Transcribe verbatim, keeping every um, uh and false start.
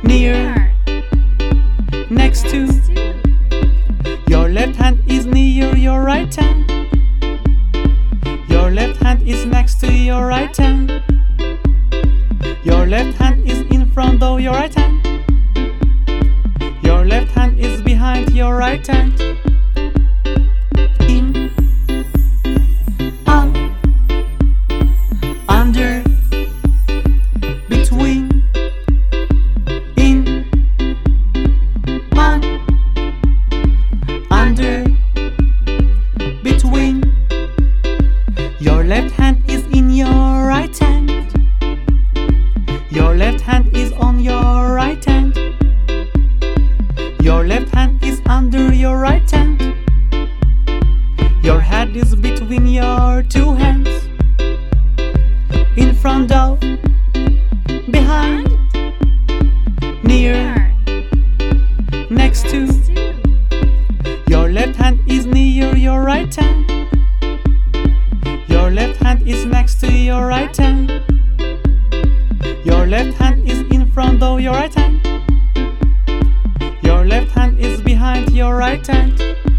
near, next to. Your left hand is near your right hand. Your left hand is next to your right hand. Your left hand is in front of your right hand. Your left hand is behind your right hand. In, out, under, between, in, on, under, between. Your left hand is in your right hand. Your left hand is on your right hand. Your left hand is under your right hand. Your head is between your two hands. In front of, behind, near, next to. Your left hand is near your right hand. Your left hand is next to your right hand. Your left hand is in front of your right hand. Your left hand is behind your right hand.